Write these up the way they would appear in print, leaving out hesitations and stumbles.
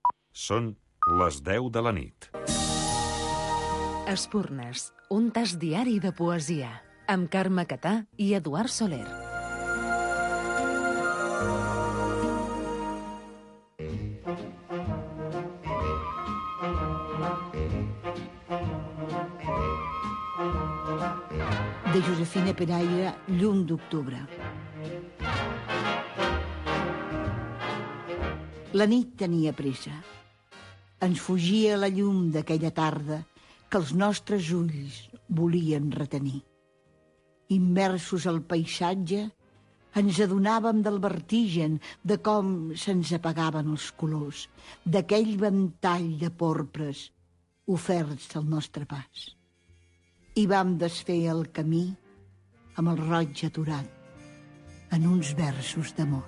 Són les 10 de la nit. Espurnes, un tas diari de poesia, amb Carme Catà i Eduard Soler. De Josefina Peraire, Llum d'octubre. La nit tenia pressa. Ens fugia la llum d'aquella tarda que els nostres ulls volien retenir. Immersos al paisatge, ens adonàvem del vertigen, de com se'ns apagaven els colors, d'aquell ventall de porpres oferts al nostre pas. I vam desfer el camí amb el roig aturat en uns versos d'amor.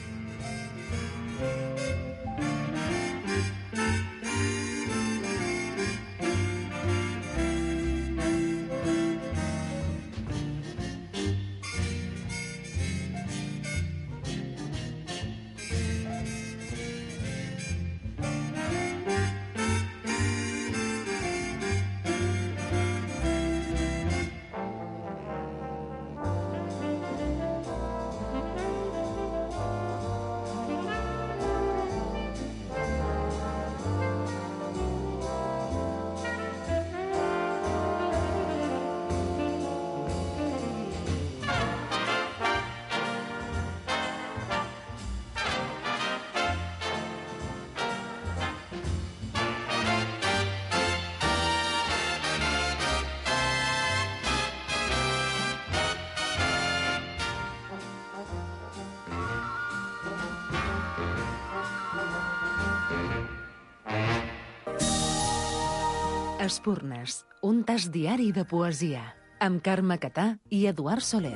Espurnes, un tas diari de poesia, amb Carme Catà i Eduard Soler.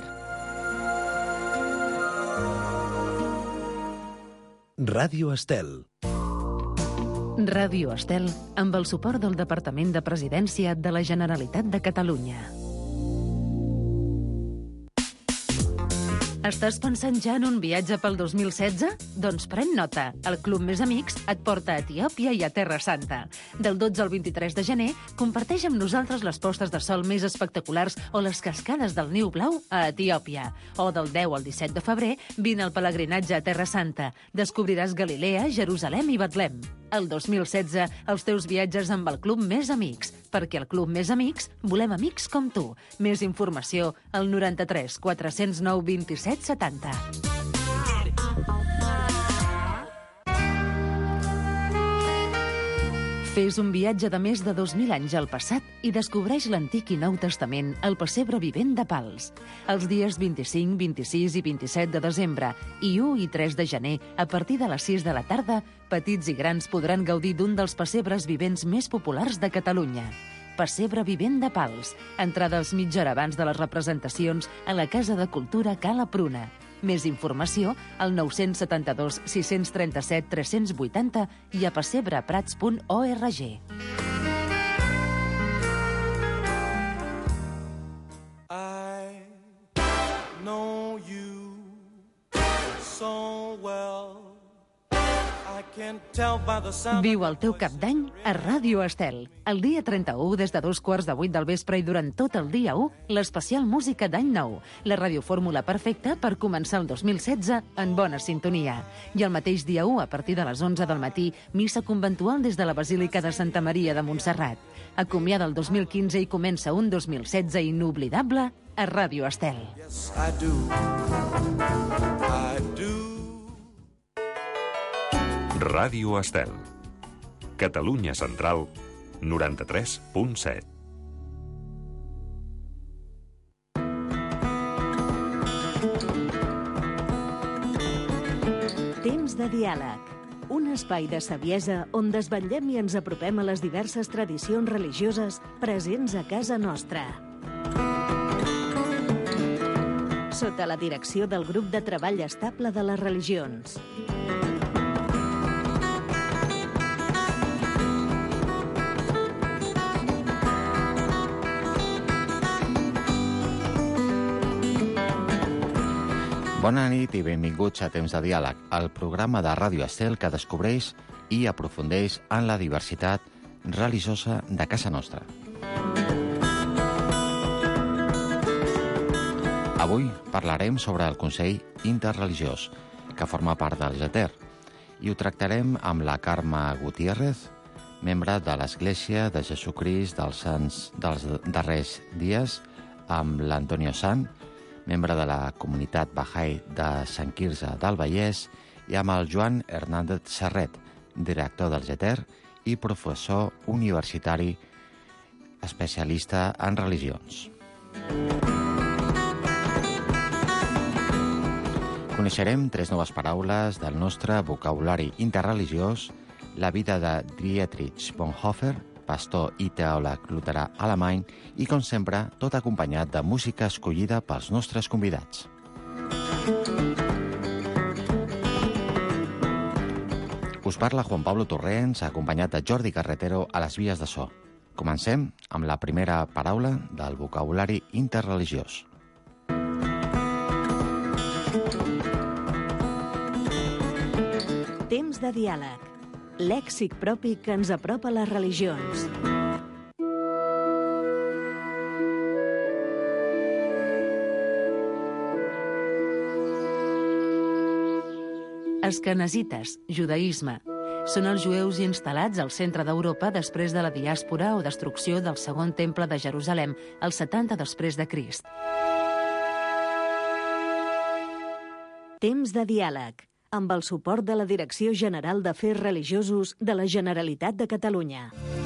Ràdio Estel. Ràdio Estel, amb el suport del Departament de Presidència de la Generalitat de Catalunya. Estàs pensant ja en un viatge pel 2016? Doncs pren nota. El Club Més Amics et porta a Etiòpia i a Terra Santa. Del 12 al 23 de gener, comparteix amb nosaltres les postes de sol més espectaculars o les cascades del Niu Blau a Etiòpia. O del 10 al 17 de febrer, vine al pelegrinatge a Terra Santa. Descobriràs Galilea, Jerusalem i Betlem. El 2016, els teus viatges amb el Club Més Amics, perquè al Club Més Amics volem amics com tu. Més informació al 93 409 27 70. Fes un viatge de més de 2.000 anys al passat i descobreix l'Antic i Nou Testament al Pessebre Vivent de Pals. Els dies 25, 26 i 27 de desembre i 1 i 3 de gener, a partir de les 6 de la tarda, petits i grans podran gaudir d'un dels pessebres vivents més populars de Catalunya. Pessebre Vivent de Pals. Entrades mitja hora abans de les representacions a la Casa de Cultura Cala Pruna. Més informació al 972 637 380 i a pessebreprats.org. I know you so well. Viu el teu cap d'any a Ràdio Estel. El dia 31, des de 2:15 del vespre i durant tot el dia 1, l'especial música d'any nou. La radiofórmula perfecta per començar el 2016 en bona sintonia. I el mateix dia 1, a partir de les 11 del matí, missa conventual des de la Basílica de Santa Maria de Montserrat. Acomiada el 2015 i comença un 2016 inoblidable a Ràdio Estel. Yes, I do. I do. Ràdio Estel. Catalunya Central, 93.7. Temps de diàleg. Un espai de saviesa on desvetllem i ens apropem a les diverses tradicions religioses presents a casa nostra. Sota la direcció del Grup de Treball Estable de les Religions. Bona nit i benvinguts a Temps de Diàleg, el programa de Ràdio Estel que descobreix i aprofundeix en la diversitat religiosa de casa nostra. Avui parlarem sobre el Consell Interreligiós, que forma part del GETER, i ho tractarem amb la Carme Gutiérrez, membre de l'Església de Jesucrist dels Sants dels Darrers Dies, amb l'Antonio Sant, membre de la comunitat Bahá'í de Sant Quirze del Vallès, i amb el Joan Hernández Serret, director del GETER i professor universitari especialista en religions. Coneixerem 3 noves paraules del nostre vocabulari interreligiós, la vida de Dietrich Bonhoeffer, pastor i teòleg luterà alemany, i, com sempre, tot acompanyat de música escollida pels nostres convidats. Us parla Juan Pablo Torrents, acompanyat de Jordi Carretero a les vies de so. Comencem amb la primera paraula del vocabulari interreligiós. Temps de diàleg. Lèxic propi que ens apropa a les religions. Asquenazites, judaïsme. Són els jueus instal·lats al centre d'Europa després de la diàspora o destrucció del segon temple de Jerusalem, el 70 després de Crist. Temps de diàleg, amb el suport de la Direcció General d'Afers Religiosos de la Generalitat de Catalunya.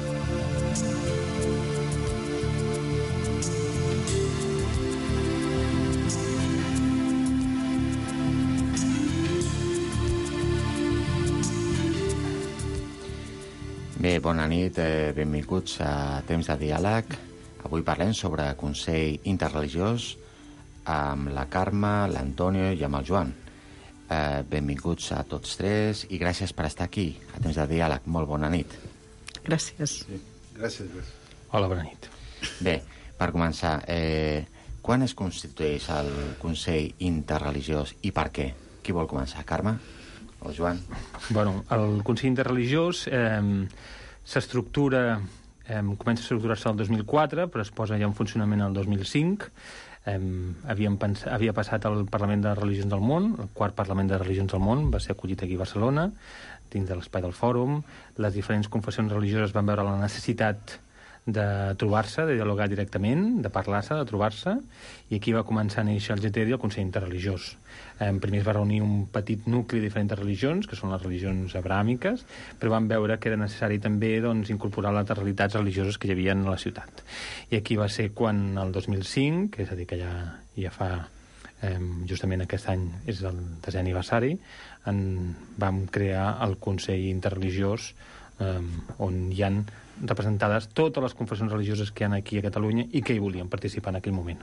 Bé, bona nit, benvinguts a Temps de Diàleg. Avui parlem sobre Consell Interreligiós amb la Carme, l'Antonio i amb el Joan. Benvinguts a tots 3 i gràcies per estar aquí a Temps de Diàleg. Molt bona nit. Gràcies. Sí, gràcies. Hola, bona nit. Bé, per començar, quan es constitueix el Consell Interreligiós i per què? Qui vol començar, Carme o Joan? Bueno, el Consell Interreligiós s'estructura, comença a estructurar-se el 2004, però es posa ja en funcionament el 2005. Havia passat al Parlament de Religions del Món, el 4 Parlament de Religions del Món, va ser acollit aquí a Barcelona, dins de l'espai del fòrum. Les diferents confessions religioses van veure la necessitat de trobar-se, de dialogar directament, de parlar-se, de trobar-se, i aquí va començar a néixer el GETER i el Consell Interreligiós. Primer es va reunir un petit nucli de diferents religions, que són les religions abrahàmiques, però van veure que era necessari també incorporar les realitats religioses que hi havia a la ciutat. I aquí va ser quan, el 2005, és a dir, que ja fa, justament aquest any és el 10è aniversari, vam crear el Consell Interreligiós, on hi han representades totes les confessions religioses que hi ha aquí a Catalunya i que hi volien participar en aquell moment.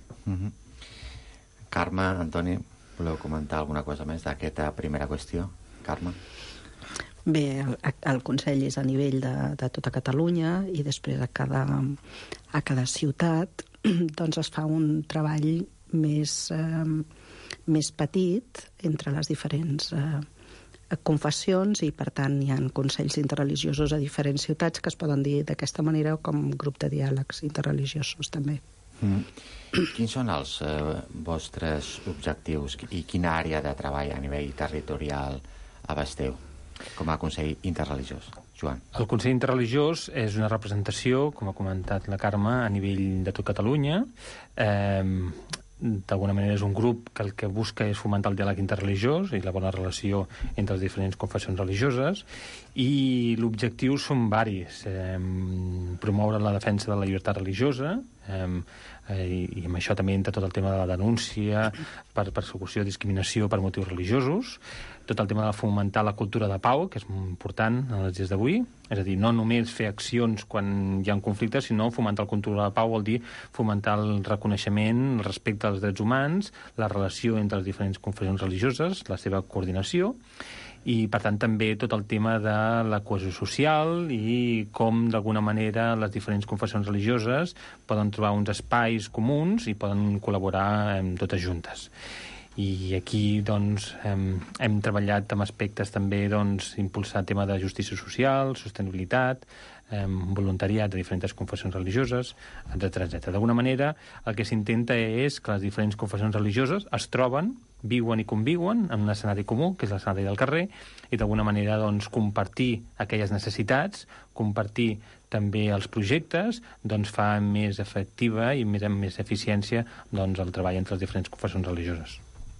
Carme, Antoni, voleu comentar alguna cosa més d'aquesta primera qüestió? Carme? Bé, el Consell és a nivell de tota Catalunya i després a cada ciutat doncs es fa un treball més petit entre les diferents confessions i, per tant, hi ha consells interreligiosos a diferents ciutats que es poden dir d'aquesta manera com grup de diàlegs interreligiosos, també. Quins són els vostres objectius i quina àrea de treball a nivell territorial abasteu com a Consell Interreligiós? Joan. El Consell Interreligiós és una representació, com ha comentat la Carme, a nivell de tot Catalunya. D'alguna manera és un grup que el que busca és fomentar el diàleg interreligiós i la bona relació entre les diferents confessions religioses, i l'objectiu són varis. Promoure la defensa de la llibertat religiosa, i amb això també entra tot el tema de la denúncia per persecució o discriminació per motius religiosos, tot el tema de fomentar la cultura de pau, que és important en els dies d'avui, és a dir, no només fer accions quan hi ha conflictes, sinó fomentar la cultura de pau vol dir fomentar el reconeixement, el respecte als drets humans, la relació entre les diferents confessions religioses, la seva coordinació, i, per tant, també tot el tema de la cohesió social i com, d'alguna manera, les diferents confessions religioses poden trobar uns espais comuns i poden col·laborar totes juntes. I aquí doncs, hem treballat amb aspectes també impulsar el tema de justícia social, sostenibilitat, voluntariat de diferents confessions religioses, etc. D'alguna manera, el que s'intenta és que les diferents confessions religioses es troben, viuen i conviuen en un escenari comú, que és l'escenari del carrer, i d'alguna manera compartir aquelles necessitats, compartir també els projectes, fa més efectiva i amb més eficiència el treball entre les diferents confessions religioses.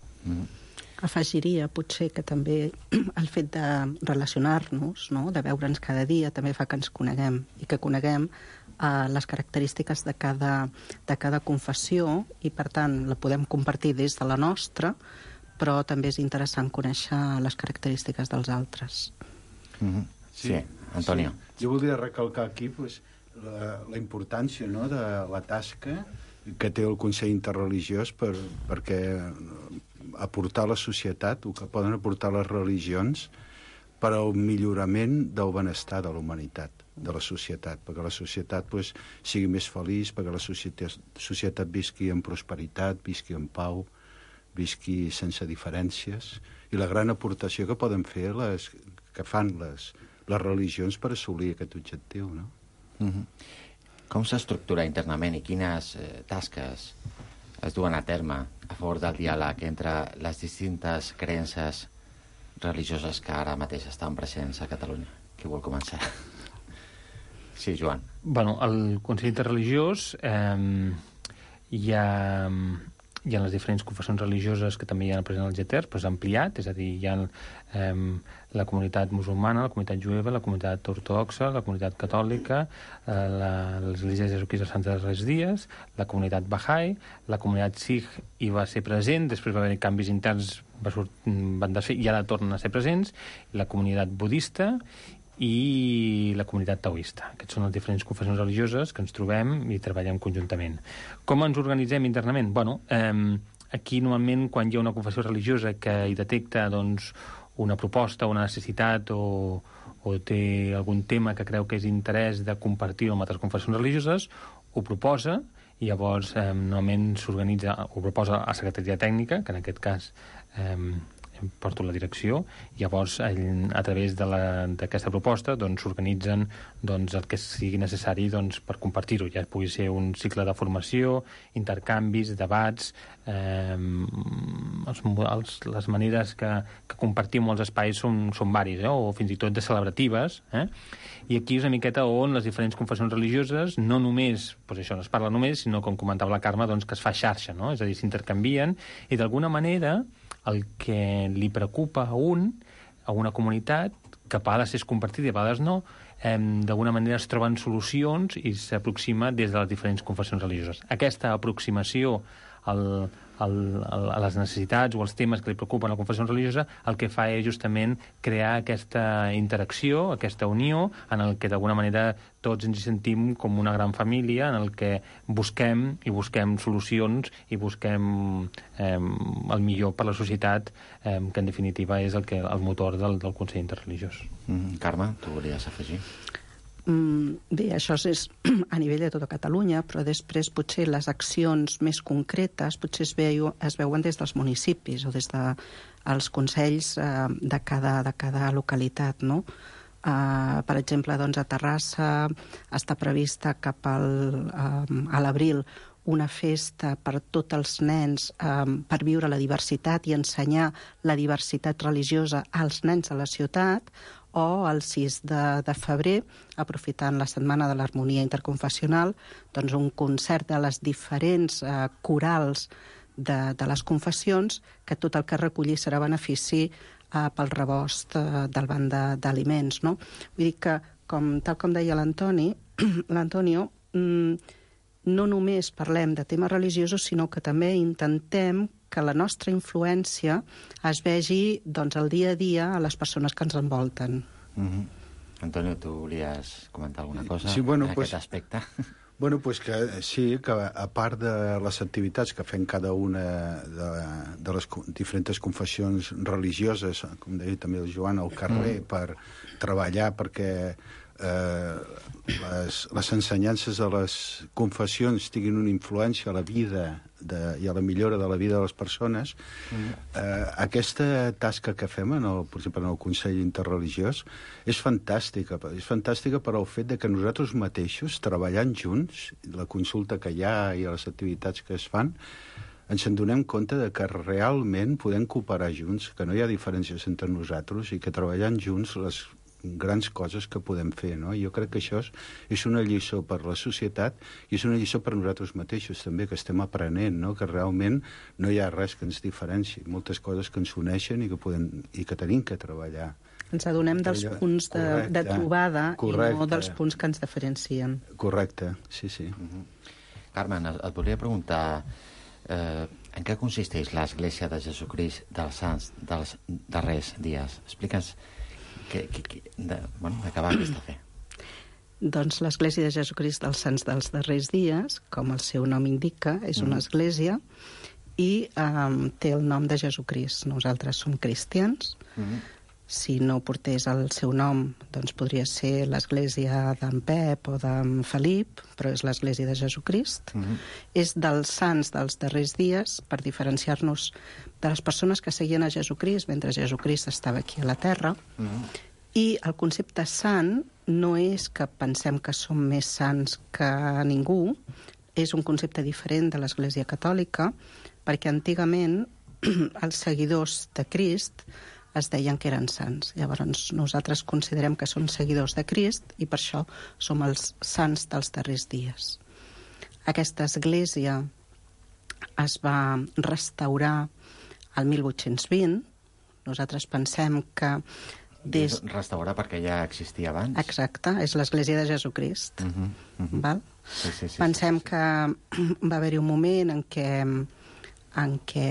Afegiria, potser, que també el fet de relacionar-nos, no?, de veure'ns cada dia, també fa que ens coneguem, i que coneguem les característiques de cada confessió, i, per tant, la podem compartir des de la nostra, però també és interessant conèixer les característiques dels altres. Sí, Antonio. Sí. Jo voldria recalcar aquí la importància, no?, de la tasca que té el Consell Interreligiós perquè aportar a la societat, el que poden aportar les religions per al millorament del benestar de la humanitat, de la societat, perquè la societat sigui més feliç, perquè la societat visqui en prosperitat, visqui en pau, visqui sense diferències, i la gran aportació que poden fer que fan les religions per assolir aquest objectiu, no? Com s'estructura internament i quines tasques es duen a terme a favor del diàleg entre les distintes creences religioses que ara mateix estan presents a Catalunya? Qui vol començar? Sí, Joan. Bueno, al Consell Interreligiós hi ha les diferents confessions religioses que també hi ha present al GETER, però és ampliat, és a dir, hi ha la comunitat musulmana, la comunitat jueva, la comunitat ortodoxa, la comunitat catòlica, l'Església de Jesucrist dels Sants dels Dies, la comunitat Baha'i, la comunitat Sikh hi va ser present, després va haver canvis interns, van desfer, i ara tornen a ser presents, la comunitat budista i la comunitat taoista. Aquests són les diferents confessions religioses que ens trobem i treballem conjuntament. Com ens organitzem internament? Bueno, aquí normalment quan hi ha una confessió religiosa que hi detecta una proposta, una necessitat o té algun tema que creu que és interès de compartir amb altres confessions religioses, ho proposa i llavors normalment s'organitza, ho proposa a la Secretaria Tècnica, que en aquest cas porto la direcció, i llavors a través d'aquesta proposta s'organitzen el que sigui necessari per compartir-ho. Ja pugui ser un cicle de formació, intercanvis, debats, les maneres que compartim els espais són varis, o fins i tot de celebratives, i aquí és una miqueta on les diferents confessions religioses no només, això no es parla només, sinó, com comentava la Carme, que es fa xarxa, no? És a dir, s'intercanvien, i d'alguna manera el que li preocupa a una comunitat, que a vegades és compartit i a vegades no, d'alguna manera es troben solucions i s'aproxima des de les diferents confessions religioses. Aquesta aproximació a les necessitats o als temes que li preocupen a la confessió religiosa, el que fa és justament crear aquesta interacció, aquesta unió, en el que d'alguna manera tots ens hi sentim com una gran família, en el que busquem solucions i busquem el millor per la societat, que en definitiva és el motor del Consell Interreligiós. Carme, tu volies afegir? Bé, això és a nivell de tota Catalunya, però després potser les accions més concretes potser es veuen des dels municipis o des dels consells de cada localitat, no? Per exemple, a Terrassa està prevista cap a l'abril una festa per tots els nens per viure la diversitat i ensenyar la diversitat religiosa als nens de la ciutat, o el 6 de febrer, aprofitant la Setmana de l'Harmonia Interconfessional, un concert de les diferents corals de les confessions, que tot el que recollir serà benefici pel rebost del banc d'aliments, no? Vull dir que, tal com deia l'Antonio, no només parlem de temes religiosos, sinó que també intentem que la nostra influència es vegi el dia a dia a les persones que ens envolten. Antonio, tu volies comentar alguna cosa en aquest aspecte? Bueno, que sí, que a part de les activitats que fem cada una de les diferents confessions religioses, com deia també el Joan, al carrer, per treballar perquè les ensenyances de les confessions tinguin una influència a la vida i a la millora de la vida de les persones, aquesta tasca que fem, per exemple, en el Consell Interreligiós, és fantàstica. És fantàstica per al fet de que nosaltres mateixos, treballant junts, la consulta que hi ha i les activitats que es fan, ens en donem compte de que realment podem cooperar junts, que no hi ha diferències entre nosaltres i que treballant junts les grans coses que podem fer, no? Jo crec que això és una lliçó per la societat i és una lliçó per nosaltres mateixos també, que estem aprenent, no? Que realment no hi ha res que ens diferenci, moltes coses que ens uneixen i que tenim que treballar. Ens adonem dels punts de trobada i no dels punts que ens diferencien. Correcte, sí. Carmen, et volia preguntar en què consisteix l'Església de Jesucrist dels Sants dels darrers dies? Explica'ns de què va aquesta fe. Doncs l'Església de Jesucrist dels Sants dels darrers dies, com el seu nom indica, és una església i té el nom de Jesucrist. Nosaltres som cristians. Si no portés el seu nom, doncs podria ser l'església d'en Pep o d'en Felip, però és l'església de Jesucrist. És dels sants dels darrers dies, per diferenciar-nos de les persones que seguien a Jesucrist mentre Jesucrist estava aquí a la Terra. I el concepte sant no és que pensem que som més sants que ningú, és un concepte diferent de l'Església Catòlica, perquè antigament els seguidors de Crist es deien que eren sants. Llavors nosaltres considerem que són seguidors de Crist i per això som els sants dels darrers dies. Aquesta església es va restaurar el 1820. Nosaltres pensem que restaurar perquè ja existia abans? Exacte, és l'església de Jesucrist. Val? Sí. Pensem que va haver-hi un moment en què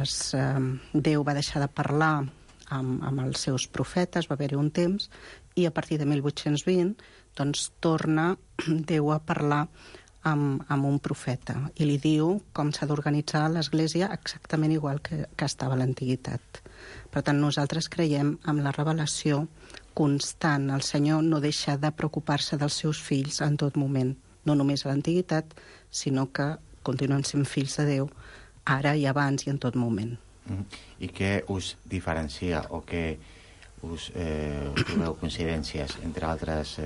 Déu va deixar de parlar amb els seus profetes, va haver-hi un temps, i a partir de 1820 doncs torna Déu a parlar amb un profeta i li diu com s'ha d'organitzar l'Església exactament igual que estava a l'antiguitat. Per tant, nosaltres creiem en la revelació constant. El Senyor no deixa de preocupar-se dels seus fills en tot moment, no només a l'antiguitat, sinó que continuen sent fills de Déu ara i abans i en tot moment. I què us diferencia o què us trobeu coincidències entre altres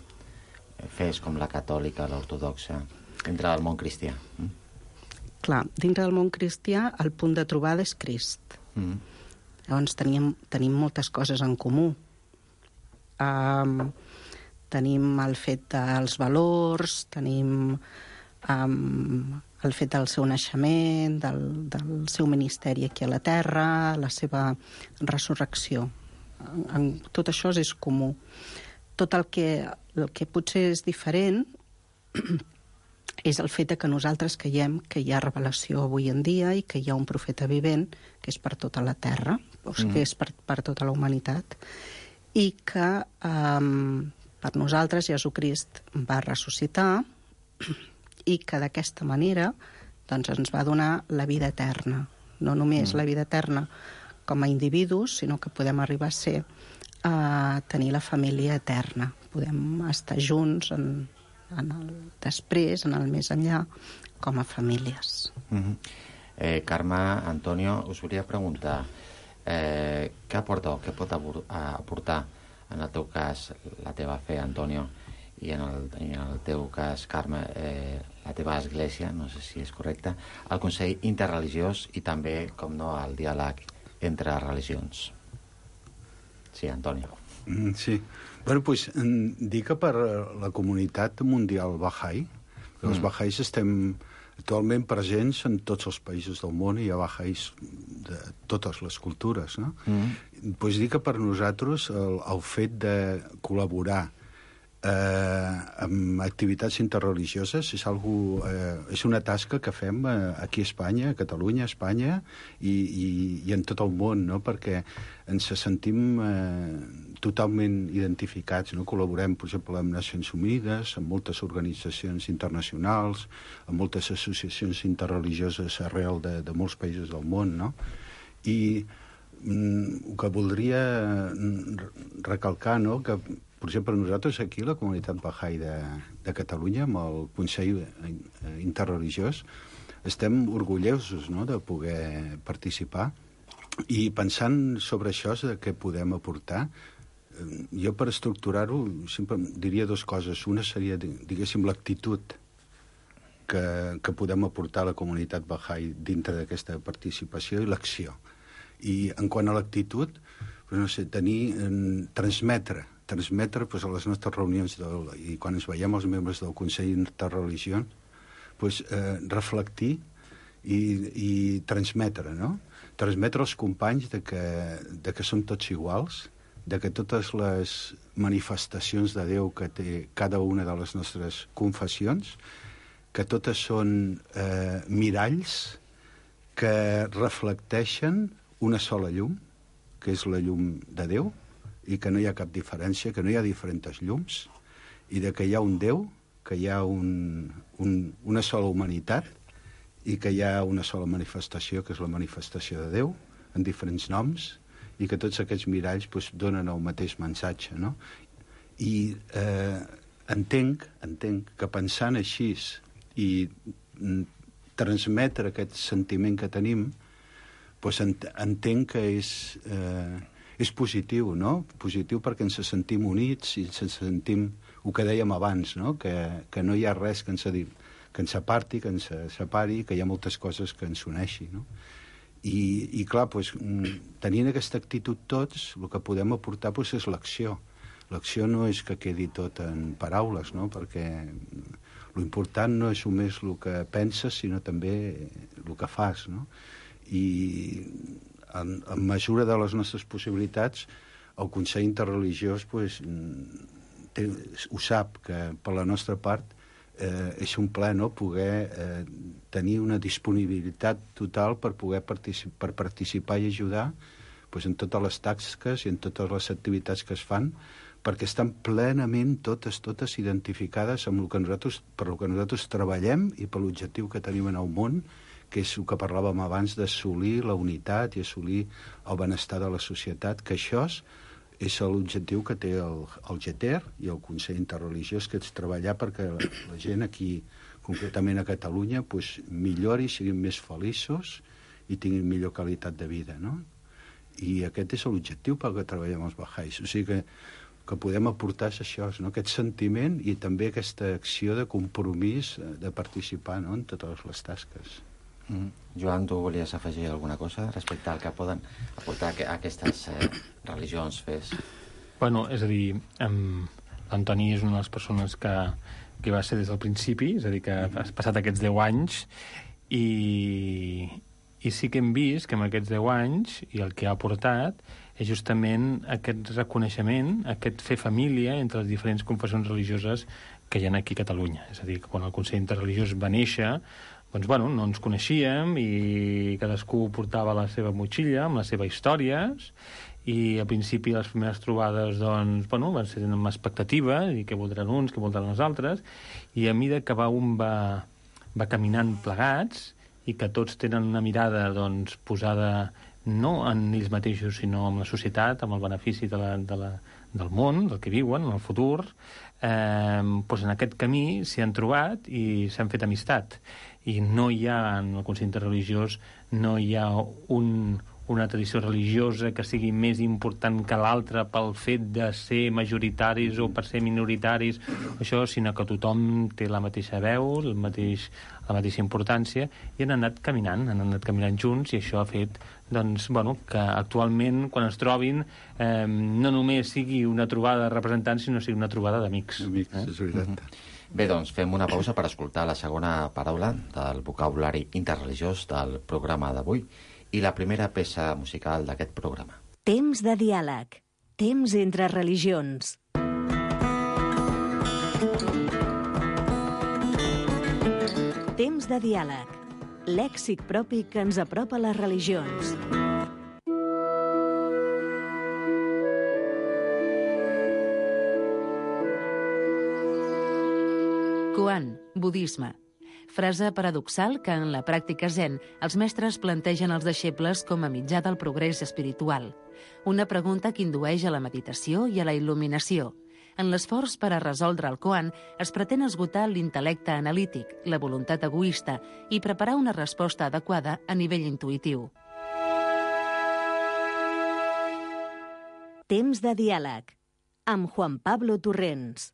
fes com la catòlica, l'ortodoxa, dintre del món cristià? Clar, dintre del món cristià el punt de trobada és Crist. Llavors tenim moltes coses en comú. Tenim el fet dels valors, tenim el fet del seu naixement, del seu ministeri aquí a la Terra, la seva resurrecció. Tot això és comú. Tot el que potser és diferent és el fet que nosaltres creiem que hi ha revelació avui en dia i que hi ha un profeta vivent que és per tota la Terra, o sigui, que és per tota la humanitat, i que per nosaltres Jesucrist va ressuscitar i que d'aquesta manera doncs, ens va donar la vida eterna. No només la vida eterna com a individus, sinó que podem arribar a ser a tenir la família eterna. Podem estar junts després, en el més enllà, com a famílies. Carme, Antonio, us volia preguntar què aporta o què pot aportar en el teu cas la teva fe, Antonio, i en el teu cas, Carme, la teva església, no sé si és correcte, al Consell Interreligiós i també, com no, al diàleg entre religions. Sí, Antonio. Sí. Bueno, pues, dir que per la comunitat mundial Baha'i, els Baha'is estem actualment presents en tots els països del món i hi ha Baha'is de totes les cultures, no? Pues dir que per nosaltres el fet de col·laborar amb activitats interreligioses és una tasca que fem aquí a Espanya, a Catalunya, a Espanya i en tot el món, no? Perquè ens sentim totalment identificats, no? Col·laborem, per exemple, amb Nacions Unides, amb moltes organitzacions internacionals, amb moltes associacions interreligioses arrel de molts països del món, no? I el que voldria recalcar, no?, que Per exemple, nosaltres aquí, la comunitat Bahá'í de Catalunya, amb el Consell Interreligiós, estem orgullosos, no?, de poder participar. I pensant sobre això, de què podem aportar, jo per estructurar-ho sempre diria dues coses. Una seria, diguéssim, l'actitud que podem aportar a la comunitat Bahá'í dintre d'aquesta participació i l'acció. I en quant a l'actitud, no sé, transmetre pues, a les nostres reunions i quan ens veiem els membres del Consell Interreligiós, pues, reflectir i transmetre, no? Transmetre als companys de que som tots iguals, de que totes les manifestacions de Déu que té cada una de les nostres confessions, que totes són miralls que reflecteixen una sola llum, que és la llum de Déu, i que no hi ha cap diferència, que no hi ha diferents llums, i de que hi ha un Déu, que hi ha una sola humanitat, i que hi ha una sola manifestació, que és la manifestació de Déu, en diferents noms, i que tots aquests miralls pues, donen el mateix missatge, no? I entenc que pensant així i transmetre aquest sentiment que tenim, pues, entenc que és positiu, no? Positiu perquè ens sentim units i ens sentim, el que dèiem abans, no? Que no hi ha res que ens aparti, que ens separi, que hi ha moltes coses que ens uneixi, no? I clar, pues, tenint aquesta actitud tots, el que podem aportar pues, és l'acció. L'acció no és que quedi tot en paraules, no? Perquè l'important no és només el que penses, sinó també el que fas, no? I en mesura de les nostres possibilitats, el Consell Interreligiós pues, ho sap, que per la nostra part és un plaer, no?, poder tenir una disponibilitat total per poder participar i ajudar pues, en totes les tasques i en totes les activitats que es fan, perquè estan plenament totes identificades amb el que nosaltres treballem i per l'objectiu que tenim en el món, que és el que parlàvem abans d'assolir la unitat i assolir el benestar de la societat, que això és l'objectiu que té el GETER i el Consell Interreligiós, que és treballar perquè la gent aquí, concretament a Catalunya, pues, millori, siguin més feliços i tinguin millor qualitat de vida, no? I aquest és l'objectiu pel que treballem els Bahá'ís. O sigui que podem aportar això, no? Aquest sentiment i també aquesta acció de compromís de participar, no?, en totes les tasques. Joan, tu volies afegir alguna cosa respecte al que poden aportar aquestes religions, fes? Bueno, és a dir, l'Antoni és una de les persones que va ser des del principi, és a dir, que has passat aquests 10 anys i sí que hem vist que en aquests 10 anys i el que ha aportat és justament aquest reconeixement, aquest fer família entre les diferents confessions religioses que hi ha aquí a Catalunya. És a dir, que quan el Consell Interreligiós va néixer, doncs, bueno, no ens coneixíem i cadascú portava la seva motxilla amb les seves històries i al principi les primeres trobades doncs, bueno, van ser amb expectativa i què voldran uns, què voldran els altres, i a mesura que un va caminant plegats i que tots tenen una mirada doncs, posada no en ells mateixos sinó en la societat, amb el benefici del món, del que viuen, en el futur, doncs en aquest camí s'hi han trobat i s'han fet amistat. I no hi ha, en el Consell Interreligiós, no hi ha una tradició religiosa que sigui més important que l'altra pel fet de ser majoritaris o per ser minoritaris, això, sinó que tothom té la mateixa veu, la mateixa importància, i han anat caminant junts, i això ha fet doncs, bueno, que actualment, quan es trobin, no només sigui una trobada de representants, sinó sigui una trobada d'amics. És veritat. Bé, doncs fem una pausa per escoltar la segona paraula del vocabulari interreligiós del programa d'avui i la primera peça musical d'aquest programa. Temps de diàleg. Temps entre religions. Temps de diàleg. Lèxic propi que ens apropa a les religions. Koan, budisme. Frase paradoxal que en la pràctica zen els mestres plantegen als deixebles com a mitjà del progrés espiritual. Una pregunta que indueix a la meditació i a la il·luminació. En l'esforç per a resoldre el koan es pretén esgotar l'intel·lecte analític, la voluntat egoista i preparar una resposta adequada a nivell intuïtiu. Temps de diàleg, amb Juan Pablo Torrents.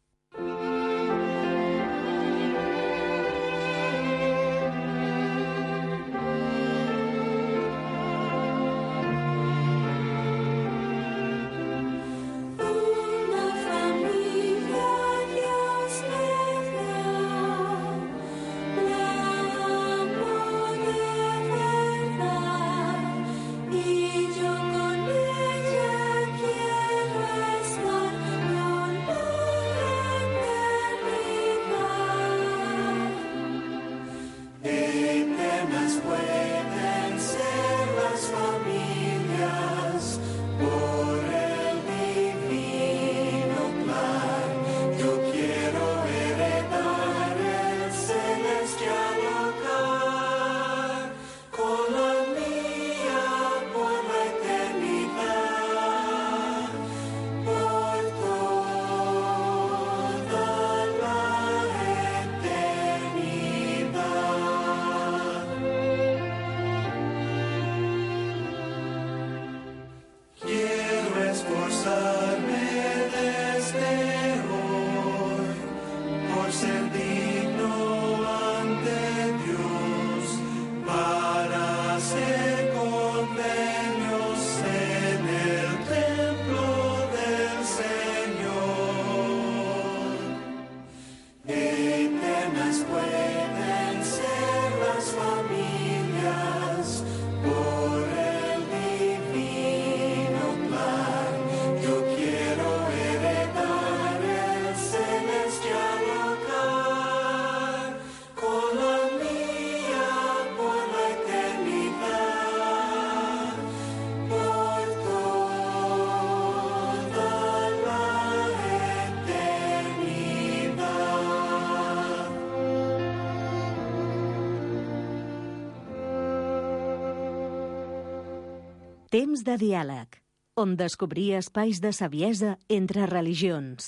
Temps de diàleg, on descobrir espais de saviesa entre religions.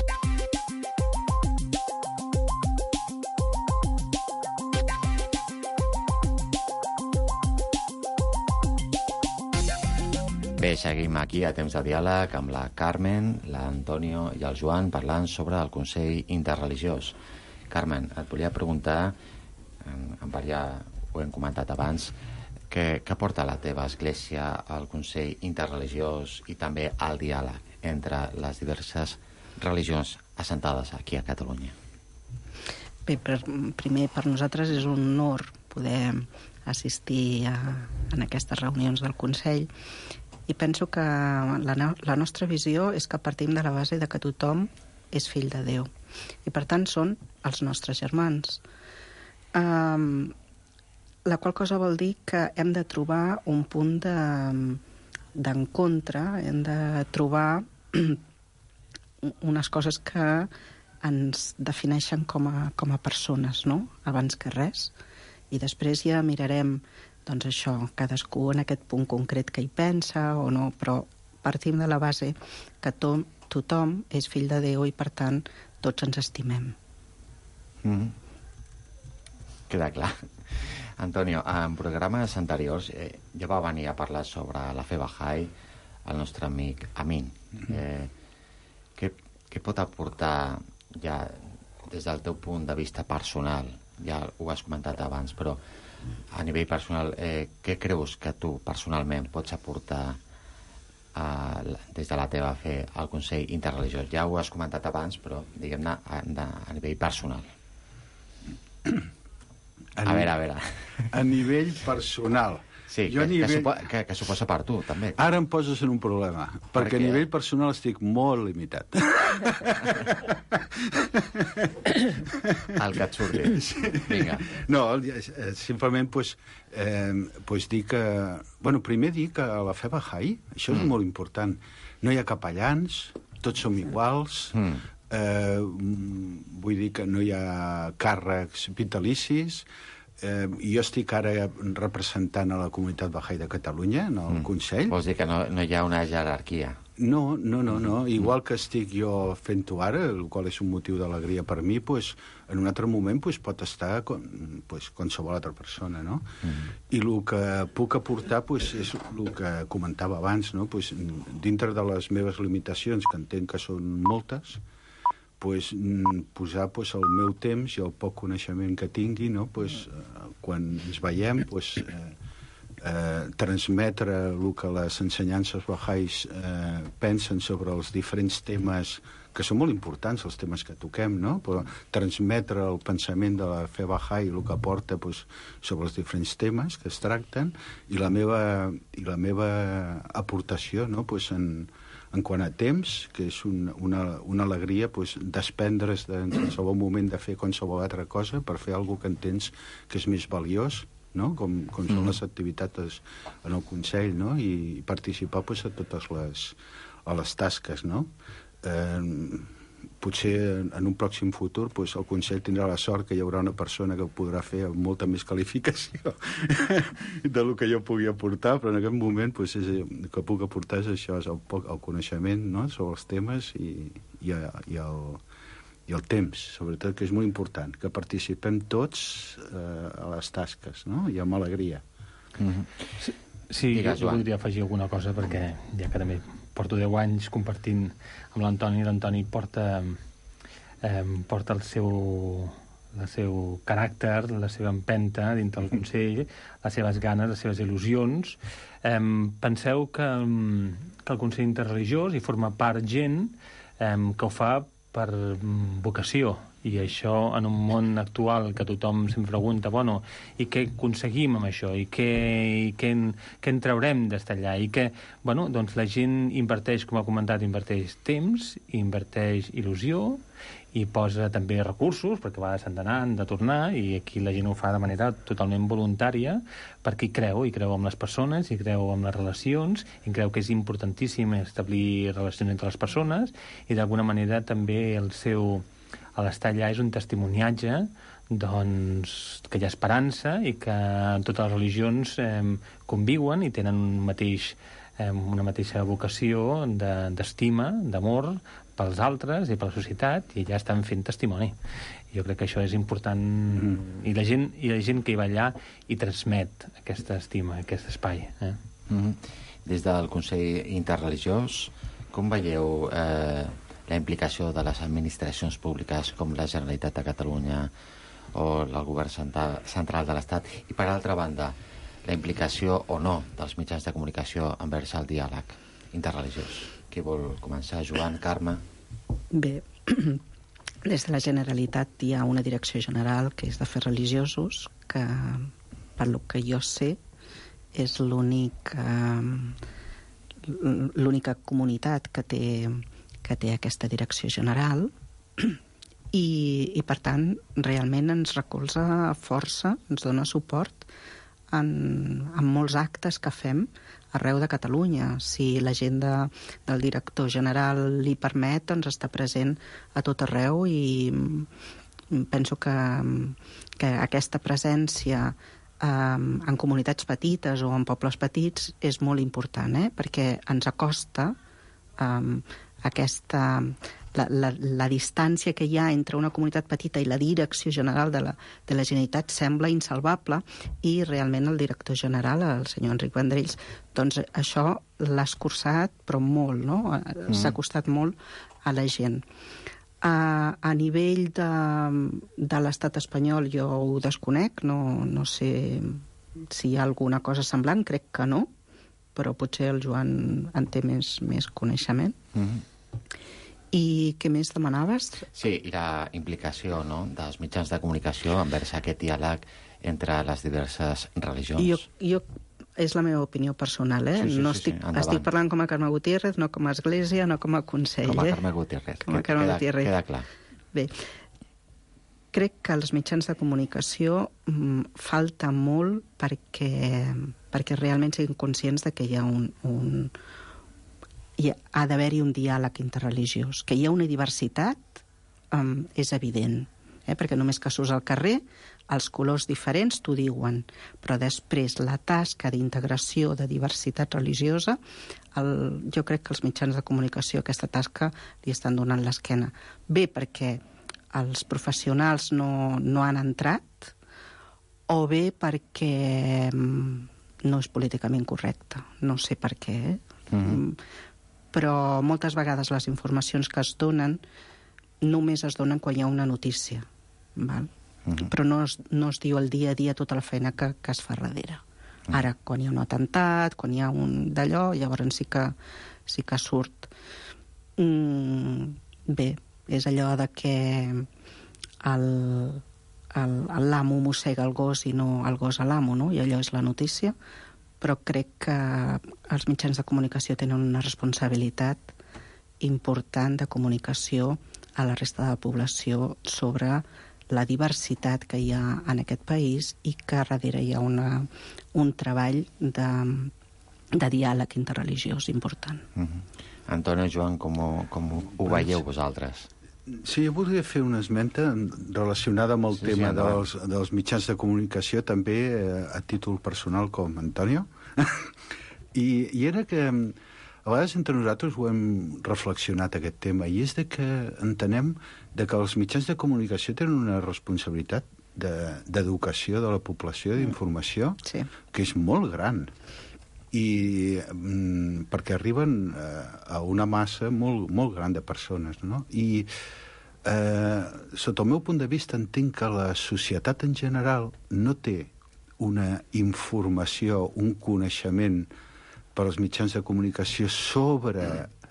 Bé, seguim aquí a Temps de diàleg amb la Carmen, l'Antonio i el Joan parlant sobre el Consell Interreligiós. Carmen, et volia preguntar, en part ja ho hem comentat abans, què porta la teva església al Consell Interreligiós i també al diàleg entre les diverses religions assentades aquí a Catalunya? Bé, primer per nosaltres és un honor poder assistir en aquestes reunions del Consell i penso que la nostra visió és que partim de la base de que tothom és fill de Déu i per tant són els nostres germans. La qual cosa vol dir que hem de trobar un punt d'encontre, hem de trobar unes coses que ens defineixen com a persones, no? Abans que res. I després ja mirarem, doncs això, cadascú en aquest punt concret que hi pensa o no, però partim de la base que tothom és fill de Déu i, per tant, tots ens estimem. Queda clar. Antonio, en programes anteriors ja va venir a parlar sobre la fe Bahá'í el nostre amic Amin. Què pot aportar ja des del teu punt de vista personal? Ja ho has comentat abans, però a nivell personal, què creus que tu personalment pots aportar des de la teva fe al Consell Interreligiós? Ja ho has comentat abans, però diguem-ne a nivell personal. A veure. A nivell personal. Sí, que suposa per tu, també. Ara em poses en un problema, perquè a nivell personal estic molt limitat. El que et surti. Sí. Vinga. No, simplement, dir que... Bueno, primer dir que a la fe Bahá'í, això és molt important. No hi ha capellans, tots som iguals, vull dir que no hi ha càrrecs vitalicis. Jo estic ara representant a la comunitat Bahá'í de Catalunya en el Consell. Vols dir que no hi ha una jerarquia? No. Igual que estic jo fent-ho ara, el qual és un motiu d'alegria per mi, pues, en un altre moment pues, pot estar qualsevol altra persona, no? I el que puc aportar pues, és el que comentava abans, no? Pues, dintre de les meves limitacions, que entenc que són moltes, pues, posar pues, el meu temps i el poc coneixement que tingui, no? Pues, quan ens veiem, pues, transmetre el que les ensenyances bahais pensen sobre els diferents temes, que són molt importants, els temes que toquem, no? Però transmetre el pensament de la fe bahai, el que aporta pues, sobre els diferents temes que es tracten, i la meva aportació, no? Pues, en quant a temps, que és una alegria pues, desprendre's en qualsevol moment de fer qualsevol altra cosa per fer alguna que entens que és més valiós, no? Com són les activitats en el Consell, no? I participar pues, a totes les tasques, no? Potser en un pròxim futur pues, el Consell tindrà la sort que hi haurà una persona que ho podrà fer amb molta més qualificació del que jo pugui aportar, però en aquest moment pues, el que puc aportar és això, és el coneixement, no? Sobre els temes i el temps, sobretot, que és molt important, que participem tots a les tasques, no? I amb alegria. Sí, jo voldria afegir alguna cosa, perquè ja que també porto 10 anys compartint amb l'Antoni, l'Antoni porta el seu caràcter, la seva empenta dintre del Consell, les seves ganes, les seves il·lusions. Penseu que el Consell Interreligiós hi forma part gent que ho fa per vocació, i això en un món actual que tothom se'm pregunta, bueno, i què aconseguim amb això, i què en traurem d'estar allà, i que, bueno, doncs la gent inverteix, com ha comentat, inverteix temps, inverteix il·lusió, i posa també recursos, perquè a vegades s'han d'anar, han de tornar, i aquí la gent ho fa de manera totalment voluntària, perquè hi creu en les persones, hi creu en les relacions, i creu que és importantíssim establir relacions entre les persones, i d'alguna manera també a l'estar allà és un testimoniatge doncs, que hi ha esperança i que totes les religions conviuen i tenen una mateixa vocació d'estima, d'amor pels altres i per la societat, i allà estan fent testimoni. Jo crec que això és important, i la gent que hi va allà hi transmet aquesta estima, aquest espai. Des del Consell Interreligiós, com veieu la implicació de les administracions públiques com la Generalitat de Catalunya o el govern central de l'Estat, i per altra banda la implicació o no dels mitjans de comunicació envers el diàleg interreligiós? Qui vol començar? Joan, Carme? Bé, des de la Generalitat hi ha una direcció general que és d'Afers Religiosos, que per lo que jo sé és l'única comunitat que té aquesta direcció general, i per tant realment ens recolza força, ens dona suport en molts actes que fem arreu de Catalunya. Si l'agenda del director general li permet, doncs està present a tot arreu, i penso que aquesta presència en comunitats petites o en pobles petits és molt important, perquè ens acosta la distància que hi ha entre una comunitat petita i la direcció general de la Generalitat sembla insalvable, i realment el director general, el senyor Enric Vendrells, doncs això l'ha escurçat, però molt, no? S'ha costat molt a la gent. A nivell de l'estat espanyol jo ho desconec, no sé si hi ha alguna cosa semblant, crec que no, però potser el Joan en té més coneixement. I què més demanaves? Sí, i la implicació, no?, dels mitjans de comunicació envers aquest diàleg entre les diverses religions. Jo és la meva opinió personal, Sí, no estic parlant com a Carme Gutiérrez, no com a Església, no com a Consell. Com a Carme Gutiérrez. Queda clar. Bé, crec que els mitjans de comunicació falta molt perquè realment siguin conscients de que hi ha ha d'haver-hi un diàleg interreligiós. Que hi ha una diversitat és evident, perquè només que surts al carrer Els colors diferents t'ho diuen, però després la tasca d'integració de diversitat religiosa, jo crec que els mitjans de comunicació aquesta tasca li estan donant l'esquena. Bé perquè els professionals no han entrat, o bé perquè no és políticament correcte. No sé per què, però moltes vegades les informacions que es donen només es donen quan hi ha una notícia, val? Però no es diu el dia a dia tota la feina que es fa darrere. Ara, quan hi ha un atemptat, quan hi ha un d'allò, llavors sí que surt. Bé, és allò de que l'amo mossega el gos i no el gos a l'amo, no? I allò és la notícia, però crec que els mitjans de comunicació tenen una responsabilitat important de comunicació a la resta de la població sobre la diversitat que hi ha en aquest país i que darrere hi ha un treball de diàleg interreligiós important. Antonio, Joan, com ho veieu vosaltres? Sí, jo voldria fer una esmenta relacionada amb el tema dels mitjans de comunicació, també a títol personal com Antonio. I era que a vegades entre nosaltres ho hem reflexionat, aquest tema, i és de que entenem de que els mitjans de comunicació tenen una responsabilitat d'educació de la població, d'informació, que és molt gran. I perquè arriben a una massa molt gran de persones, no? I sota el meu punt de vista entenc que la societat en general no té una informació, un coneixement per als mitjans de comunicació sobre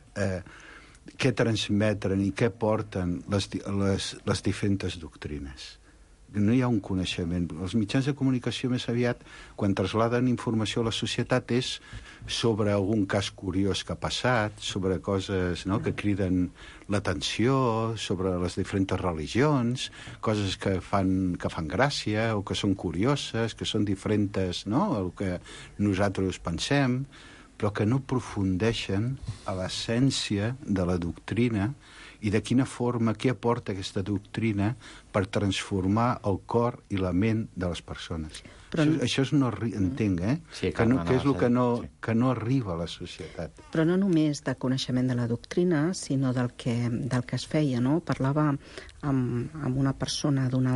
què transmeten i què porten les diferents doctrines. No hi ha un coneixement. Els mitjans de comunicació més aviat, quan trasladen informació a la societat, és sobre algun cas curiós que ha passat, sobre coses que criden l'atenció, sobre les diferents religions, coses que fan gràcia o que són curioses, que són diferents al que nosaltres pensem, però que no aprofundeixen a l'essència de la doctrina i de quina forma, què aporta aquesta doctrina per transformar el cor i la ment de les persones. Però això entenc, Sí, que és el que no arriba a la societat. Però no només de coneixement de la doctrina, sinó del que es feia, no? Parlava amb una persona d'una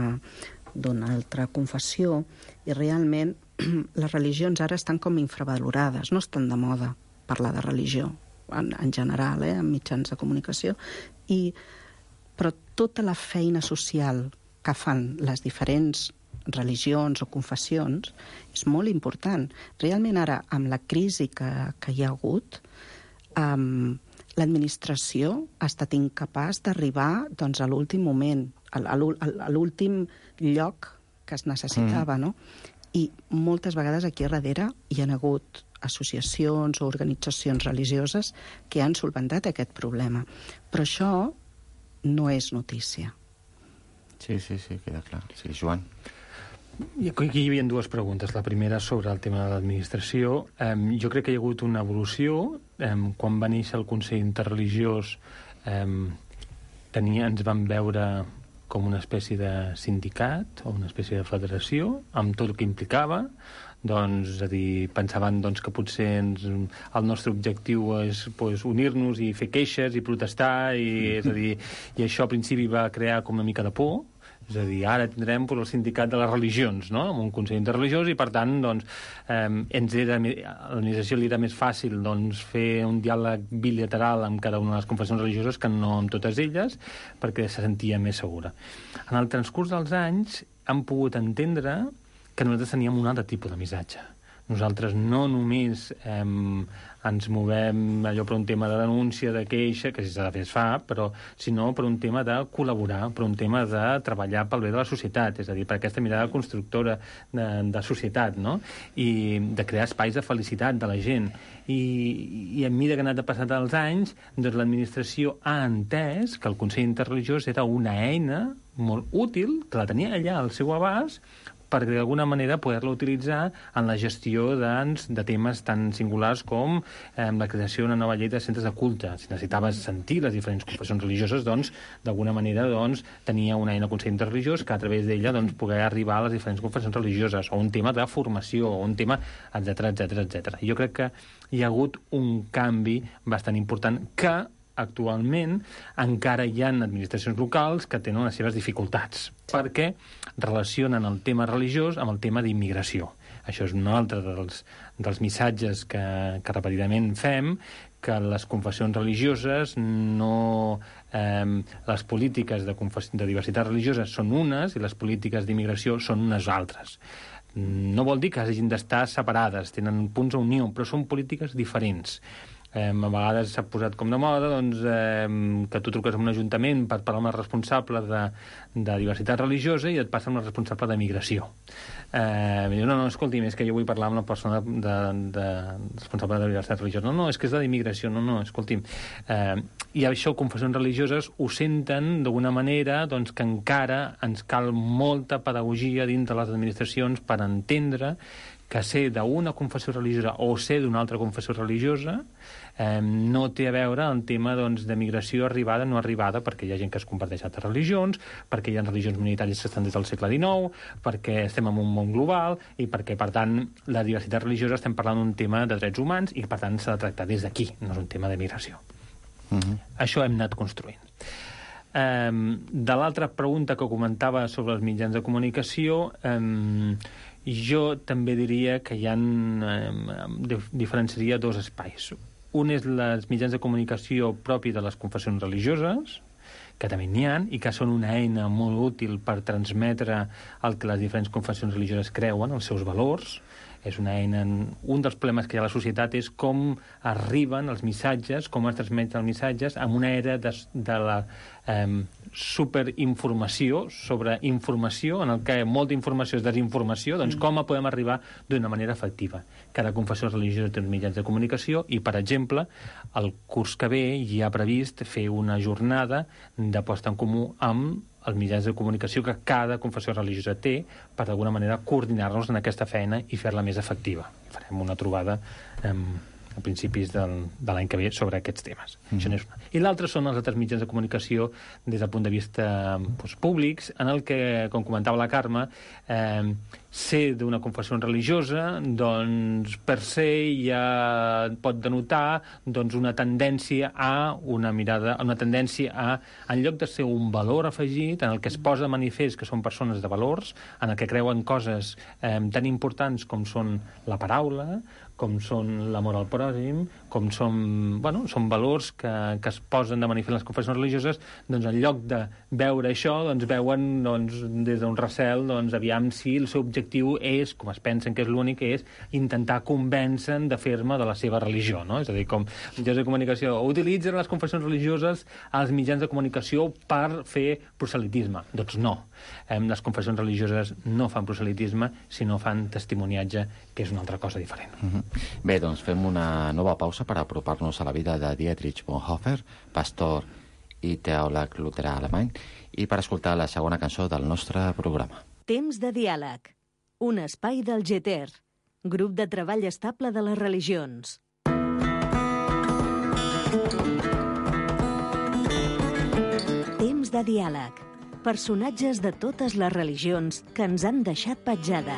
altra confessió i realment les religions ara estan com infravalorades, no estan de moda parlar de religió en general, en mitjans de comunicació, però tota la feina social que fan les diferents religions o confessions és molt important. Realment ara, amb la crisi que hi ha hagut, l'administració ha estat incapaç d'arribar a l'últim moment, a l'últim lloc que es necessitava, no? I moltes vegades aquí a darrere hi ha hagut associacions o organitzacions religioses que han solventat aquest problema. Però això no és notícia. Sí, queda clar. Sí, Joan. Aquí hi havia dues preguntes. La primera sobre el tema de l'administració. Jo crec que hi ha hagut una evolució. Quan va néixer el Consell Interreligiós ens van veure com una espècie de sindicat o una espècie de federació, amb tot el que implicava. És a dir, pensaven que potser el nostre objectiu és unir-nos i fer queixes i protestar, i això al principi va crear com una mica de por. És a dir, ara tindrem el sindicat de les religions, no?, amb un consell interreligiós, i per tant, a l'administració li era més fàcil fer un diàleg bilateral amb cada una de les confessions religioses que no amb totes elles, perquè se sentia més segura. En el transcurs dels anys hem pogut entendre que nosaltres teníem un altre tipus de missatge. Nosaltres no només ens movem allò per un tema de denúncia, de queixa, que si s'ha de fer es fa, sinó per un tema de col·laborar, per un tema de treballar pel bé de la societat, és a dir, per aquesta mirada constructora de societat, no? I de crear espais de felicitat de la gent. I a mesura que han anat passant els anys, l'administració ha entès que el Consell Interreligiós era una eina molt útil, que la tenia allà al seu abast, per d'alguna manera poder-la utilitzar en la gestió de temes tan singulars com la creació d'una nova llei de centres de culte. Si necessitaves sentir les diferents confessions religioses, doncs, d'alguna manera, doncs, tenia una eina Consell Interreligiós que a través d'ella, doncs, poder arribar a les diferents confessions religioses, o un tema de formació, o un tema, etc. Jo crec que hi ha hagut un canvi bastant important que actualment encara hi ha administracions locals que tenen les seves dificultats, perquè relacionen el tema religiós amb el tema d'immigració. Això és un altre dels missatges que repetidament fem, que les confessions religioses no... les polítiques de diversitat religiosa són unes i les polítiques d'immigració són unes altres. No vol dir que hagin d'estar separades, tenen punts d'unió, però són polítiques diferents. A vegades s'ha posat com de moda doncs, que tu truques a un ajuntament per parlar amb el responsable de diversitat religiosa i et passa amb el responsable de migració. Diu, no, escolti'm, és que jo vull parlar amb la persona responsable de diversitat religiosa. No, és que és d'immigració. No, escolti'm. I això, confessions religioses, ho senten d'alguna manera doncs, que encara ens cal molta pedagogia dins de les administracions per entendre que ser d'una confessió religiosa o ser d'una altra confessió religiosa no té a veure el tema doncs, de migració arribada o no arribada, perquè hi ha gent que es comparteix altres religions, perquè hi ha religions minoritàries que estan des del segle XIX, perquè estem en un món global i perquè, per tant, la diversitat religiosa estem parlant d'un tema de drets humans i, per tant, s'ha de tractar des d'aquí, no és un tema de migració. Això hem anat construint. De l'altra pregunta que comentava sobre els mitjans de comunicació, jo també diria que hi ha... diferenciaria dos espais. Un és els mitjans de comunicació propi de les confessions religioses, que també n'hi ha, i que són una eina molt útil per transmetre el que les diferents confessions religioses creuen, els seus valors. És una eina... Un dels problemes que hi ha a la societat és com arriben els missatges, com es transmeten els missatges, en una era de la superinformació sobre informació, en el que molta informació és desinformació, doncs com podem arribar d'una manera efectiva. Cada confessió religiosa té uns mitjans de comunicació i, per exemple, el curs que ve hi ha previst fer una jornada de posta en comú amb els mitjans de comunicació que cada confessió religiosa té per, d'alguna manera, coordinar-nos en aquesta feina i fer-la més efectiva. Farem una trobada a principis de l'any que ve sobre aquests temes. Això n'és una. I l'altre són els altres mitjans de comunicació des del punt de vista públics, en el que, com comentava la Carme, ser d'una confessió religiosa, doncs, per se ja pot denotar doncs, una tendència a una mirada, una tendència a, en lloc de ser un valor afegit, en el que es posa de manifest que són persones de valors, en el que creuen coses tan importants com són la paraula, com són l'amor al pròxim, com són valors que es posen de manifest en les confessions religioses, doncs en lloc de veure això, doncs veuen des d'un recel, aviam si el seu objectiu és, com es pensen que és l'únic, és intentar convèncer de fer-me de la seva religió, no? És a dir, com mitjans de comunicació utilitzen les confessions religioses als mitjans de comunicació per fer proselitisme. Doncs no. Les confessions religioses no fan proselitisme, sinó fan testimoniatge, que és una altra cosa diferent. Bé, doncs fem una nova pausa per apropar-nos a la vida de Dietrich Bonhoeffer, pastor i teòleg luterà alemany, i per escoltar la segona cançó del nostre programa. Temps de diàleg. Un espai del GETER, grup de treball estable de les religions. Temps de diàleg. Personatges de totes les religions que ens han deixat petjada.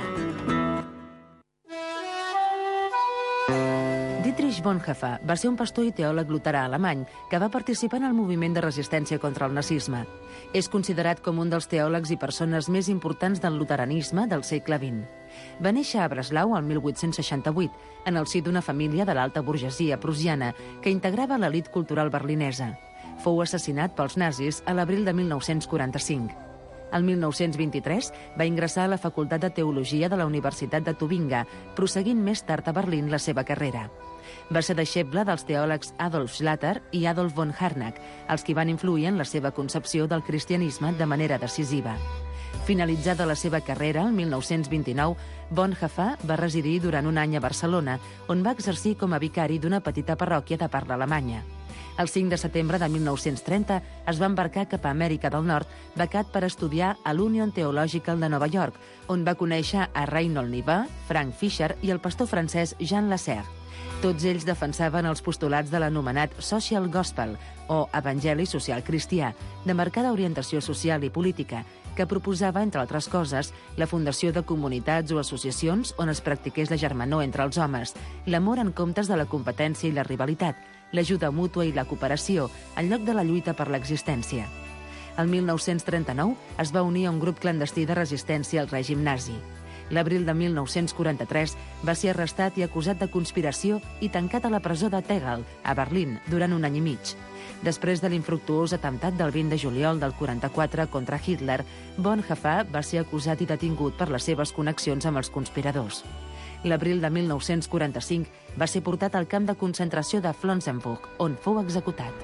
Dietrich Bonhoeffer va ser un pastor i teòleg luterà alemany que va participar en el moviment de resistència contra el nazisme. És considerat com un dels teòlegs i persones més importants del luteranisme del segle XX. Va néixer a Breslau el 1868, en el si d'una família de l'alta burgesia prussiana que integrava l'elit cultural berlinesa. Fou assassinat pels nazis a l'abril de 1945. El 1923 va ingressar a la Facultat de Teologia de la Universitat de Tubinga, prosseguint més tard a Berlín la seva carrera. Va ser deixeble dels teòlegs Adolf Schlatter i Adolf von Harnack, els qui van influir en la seva concepció del cristianisme de manera decisiva. Finalitzada la seva carrera, el 1929, Bonhoeffer va residir durant un any a Barcelona, on va exercir com a vicari d'una petita parròquia de parla alemanya. El 5 de setembre de 1930 es va embarcar cap a Amèrica del Nord, becat per estudiar a l'Union Theological de Nova York, on va conèixer a Reinhold Niebuhr, Frank Fisher i el pastor francès Jean Lasserre. Tots ells defensaven els postulats de l'anomenat Social Gospel, o Evangeli Social Cristià, de marcada orientació social i política, que proposava, entre altres coses, la fundació de comunitats o associacions on es practiqués la germanor entre els homes, l'amor en comptes de la competència i la rivalitat, l'ajuda mútua i la cooperació, en lloc de la lluita per l'existència. El 1939 es va unir a un grup clandestí de resistència al règim nazi. L'abril de 1943 va ser arrestat i acusat de conspiració i tancat a la presó de Tegel, a Berlín, durant 1 any i mig. Després de l'infructuós atemptat del 20 de juliol del 44 contra Hitler, Bonhoeffer va ser acusat i detingut per les seves connexions amb els conspiradors. L'abril de 1945 va ser portat al camp de concentració de Flossenburg, on fou executat.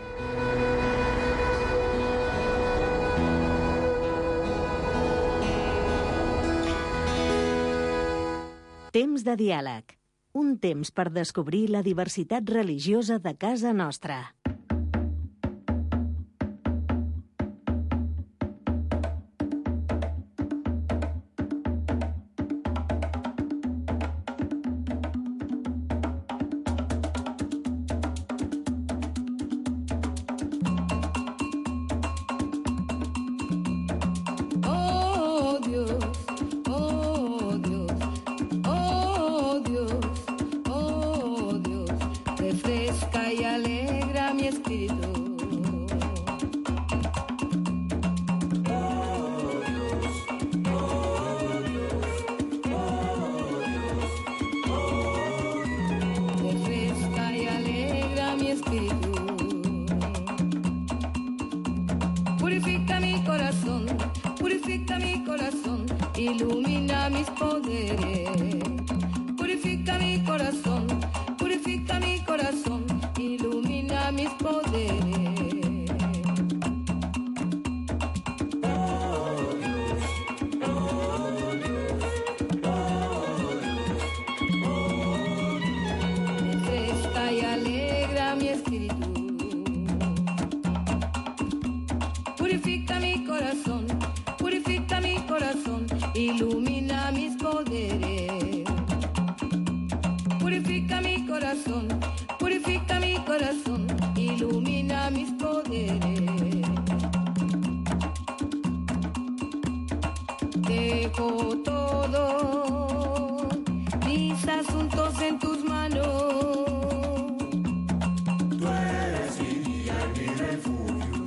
Temps de diàleg. Un temps per descobrir la diversitat religiosa de casa nostra. Ilumina mis poderes, purifica mi corazón, ilumina mis poderes. Refresca y alegra mi espíritu, purifica mi corazón, ilumina mis poderes. Purifica mi corazón, ilumina mis poderes. Dejo todo, mis asuntos en tus manos. Tú eres mi guía y mi refugio.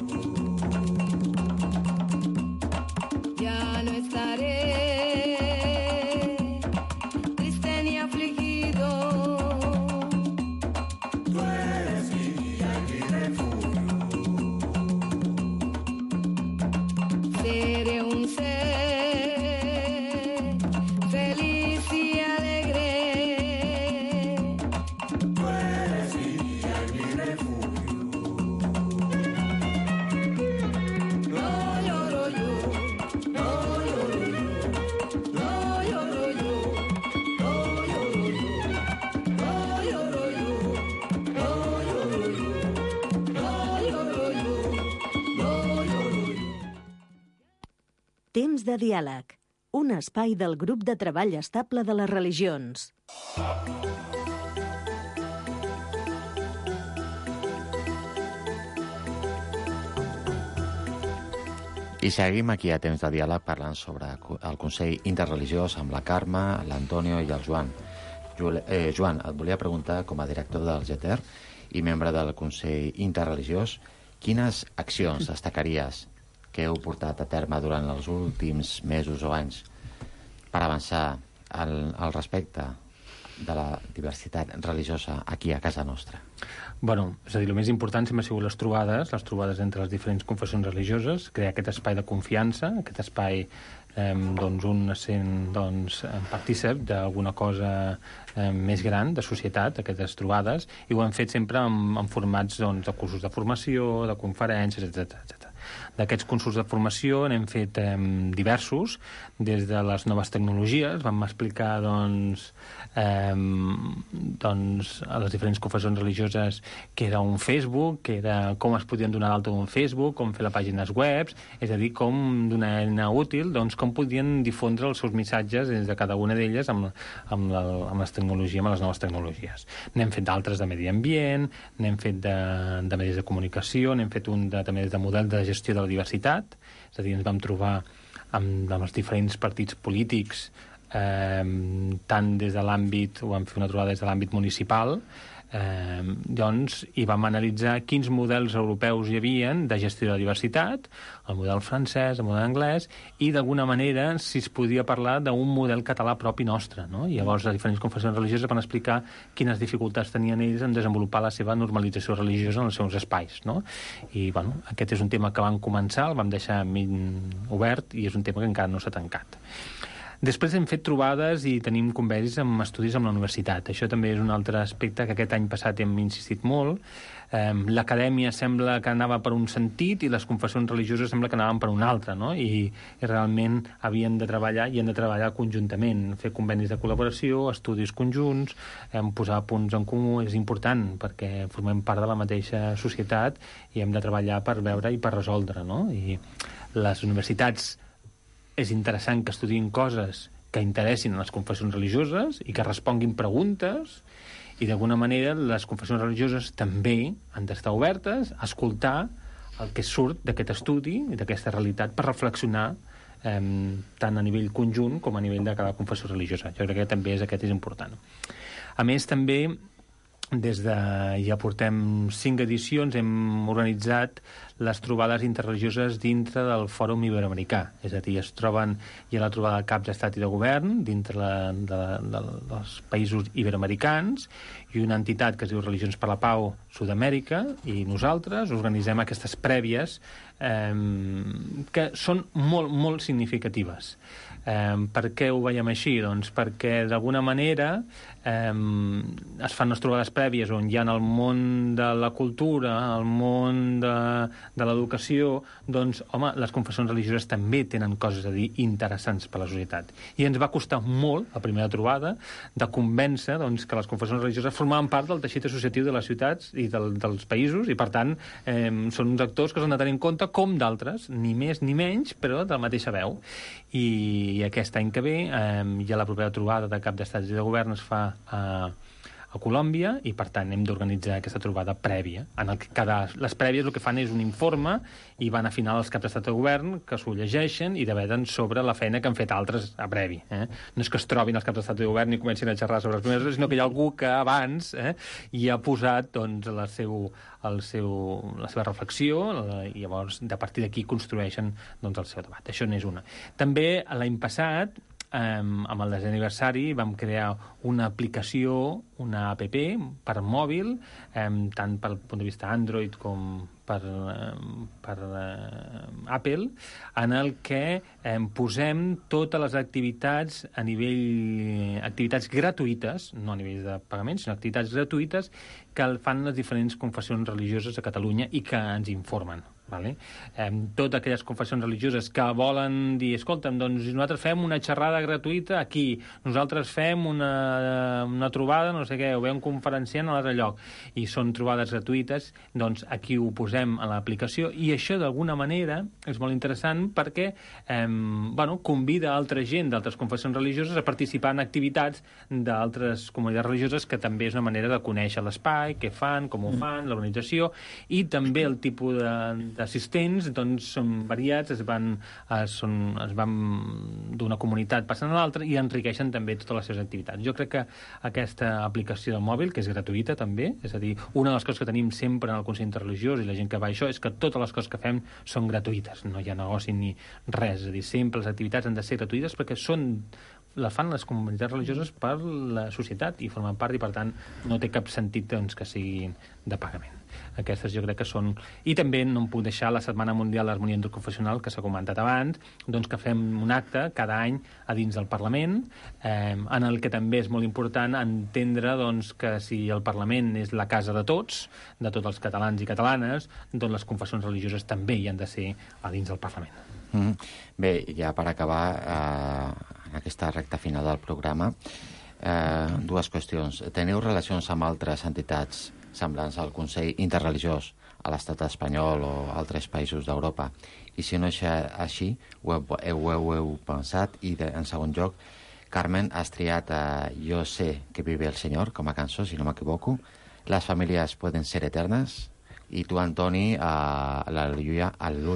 Ya no estaré triste ni afligido. Tú eres mi guía y mi refugio. Seré un ser feliz y alegre. Tú eres mi guía y mi refugio. No lloro yo. Temps de diàleg. Un espai del grup de treball estable de les religions. I seguim aquí a Temps de diàleg parlant sobre el Consell Interreligiós amb la Carme, l'Antonio i el Joan. Joan, et volia preguntar, com a director del GETER i membre del Consell Interreligiós, quines accions destacaries que heu portat a terme durant els últims mesos o anys per avançar al respecte de la diversitat religiosa aquí a casa nostra? Bueno, és a dir, el més important sempre han sigut les trobades entre les diferents confessions religioses, crear aquest espai de confiança, aquest espai doncs un sent partícip d'alguna cosa més gran de societat, aquestes trobades, i ho hem fet sempre en formats de cursos de formació, de conferències, etc. D'aquests cursos de formació n'hem fet diversos, des de les noves tecnologies. Vam explicar doncs, a les diferents confessions religioses que era un Facebook, que era com es podien donar d'alta un Facebook, com fer les pàgines web, és a dir, com d'una eina útil, doncs com podien difondre els seus missatges des de cada una d'elles amb les tecnologies, amb les noves tecnologies. N'hem fet d'altres de medi ambient, n'hem fet de medis de comunicació, n'hem fet un també de model de gestió de la diversitat, és a dir, ens vam trobar amb els diferents partits polítics, tant des de l'àmbit, ho vam fer una trobada des de l'àmbit municipal, doncs, i vam analitzar quins models europeus hi havien de gestió de la diversitat, el model francès, el model anglès, i d'alguna manera si es podia parlar d'un model català propi nostre, no? I llavors les diferents confessions religioses van explicar quines dificultats tenien ells en desenvolupar la seva normalització religiosa en els seus espais, no? I, bueno, aquest és un tema que vam començar, el vam deixar obert i és un tema que encara no s'ha tancat. Després hem fet trobades i tenim convenis amb estudis amb la universitat. Això també és un altre aspecte que aquest any passat hem insistit molt. L'acadèmia sembla que anava per un sentit i les confessions religioses sembla que anaven per un altre, no? I realment havien de treballar i han de treballar conjuntament, fer convenis de col·laboració, estudis conjunts, posar punts en comú és important perquè formem part de la mateixa societat i hem de treballar per veure i per resoldre, no? I les universitats és interessant que estudiïn coses que interessin a les confessions religioses i que responguin preguntes, i d'alguna manera les confessions religioses també han d'estar obertes a escoltar el que surt d'aquest estudi i d'aquesta realitat per reflexionar tant a nivell conjunt com a nivell de cada confessió religiosa. Jo crec que també aquest és important. A més, també ja portem 5 edicions, hem organitzat les trobades interreligioses dintre del Fòrum Iberoamericà. És a dir, hi ha la trobada de caps d'estat i de govern dintre dels països iberoamericans i una entitat que es diu Religions per la Pau Sud-amèrica, i nosaltres organitzem aquestes prèvies que són molt, molt significatives. Per què ho veiem així? Doncs perquè d'alguna manera es fan les trobades prèvies on hi ha el món de la cultura, el món de l'educació, doncs, home, les confessions religioses també tenen coses a dir interessants per a la societat. I ens va costar molt, la primera trobada, de convèncer doncs, que les confessions religioses formaven part del teixit associatiu de les ciutats i dels països, i per tant són uns actors que s'han de tenir en compte com d'altres, ni més ni menys, però de la mateixa veu. I aquest any que ve ja la propera trobada de cap d'estats i de govern es fa a Colòmbia, i per tant hem d'organitzar aquesta trobada prèvia, en el que les prèvies el que fan és un informe i van afinar els caps d'estat de govern, que s'ho llegeixen i debeten sobre la feina que han fet altres a previ. No és que es trobin els caps d'estat de govern i comencin a xerrar sobre els primers, sinó que hi ha algú que abans hi ha posat doncs, la seva reflexió, i llavors a partir d'aquí construeixen doncs, el seu debat. Això n'és una. També l'any passat, amb el 10è aniversari, vam crear una aplicació, una app per mòbil, tant pel punt de vista Android com per Apple, en el que posem totes les activitats a nivell... activitats gratuïtes, no a nivell de pagament, sinó activitats gratuïtes que fan les diferents confessions religioses a Catalunya i que ens informen. Vale? Totes aquelles confessions religioses que volen dir, escolta'm, doncs nosaltres fem una xerrada gratuïta aquí, nosaltres fem una trobada, no sé què, o ve un conferenciant a l'altre lloc, i són trobades gratuïtes, doncs aquí ho posem a l'aplicació, i això d'alguna manera és molt interessant perquè convida altra gent d'altres confessions religioses a participar en activitats d'altres comunitats religioses, que també és una manera de conèixer l'espai, què fan, com ho fan, l'organització, i també el tipus d'assistents doncs, són variats, es van d'una comunitat passant a l'altra i enriqueixen també totes les seves activitats. Jo crec que aquesta aplicació del mòbil, que és gratuïta també, és a dir, una de les coses que tenim sempre en el Consell Interreligiós i la gent que va a això és que totes les coses que fem són gratuïtes, no hi ha negoci ni res, és a dir, sempre les activitats han de ser gratuïtes perquè la fan les comunitats religioses per la societat i formen part, i per tant no té cap sentit doncs, que siguin de pagament. Aquestes jo crec que són... I també no em puc deixar la Setmana Mundial d'Harmonia Interconfessional, que s'ha comentat abans, doncs que fem un acte cada any a dins del Parlament, en el que també és molt important entendre doncs, que si el Parlament és la casa de tots els catalans i catalanes, doncs les confessions religioses també hi han de ser a dins del Parlament. Bé, ja per acabar, en aquesta recta final del programa, dues qüestions. Teniu relacions amb altres entitats semblants al Consell Interreligiós a l'estat espanyol o altres països d'Europa? I si no és així, ho heu pensat? I en segon lloc, Carmen, has triat Yo sé que vive el Señor com a cançó, si no m'equivoco. Les famílies poden ser eternes. I tu, Antoni, l'Al·leluia,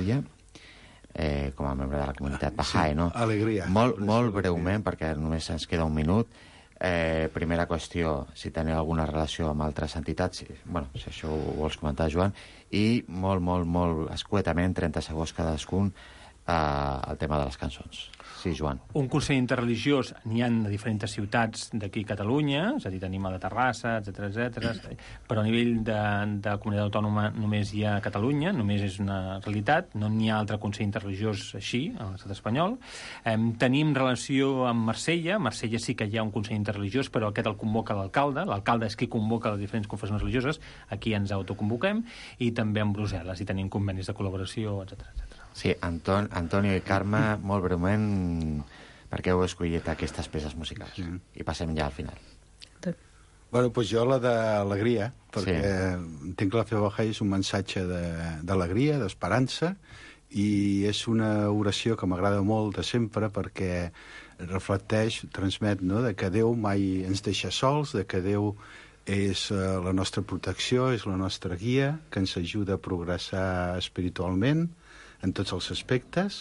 com a membre de la comunitat Baha'i, no? Alegria. Molt breument, perquè només ens queda un minut. Primera qüestió, si teniu alguna relació amb altres entitats, si això ho vols comentar, Joan, i molt escuetament, 30 segons cadascun, el tema de les cançons. Sí, Joan. Un consell interreligiós n'hi ha a diferents ciutats d'aquí a Catalunya, és a dir, tenim a la Terrassa, etc. Però a nivell de comunitat autònoma només hi ha Catalunya, només és una realitat, no n'hi ha altre consell interreligiós així, a l'estat espanyol. Tenim relació amb Marsella sí que hi ha un consell interreligiós, però aquest el convoca l'alcalde és qui convoca les diferents confessions religioses, aquí ens autoconvoquem, i també amb Brussel·les, i tenim convenis de col·laboració, etc. Sí, Antonio i Carme, molt breument, per què heu escollit aquestes peces musicals? Sí. I passem ja al final. Bueno, doncs jo la d'alegria, perquè entenc que la fe baha'i és un missatge d'alegria, d'esperança, i és una oració que m'agrada molt de sempre perquè reflecteix, transmet, no?, de que Déu mai ens deixa sols, de que Déu és la nostra protecció, és la nostra guia, que ens ajuda a progressar espiritualment en tots els aspectes,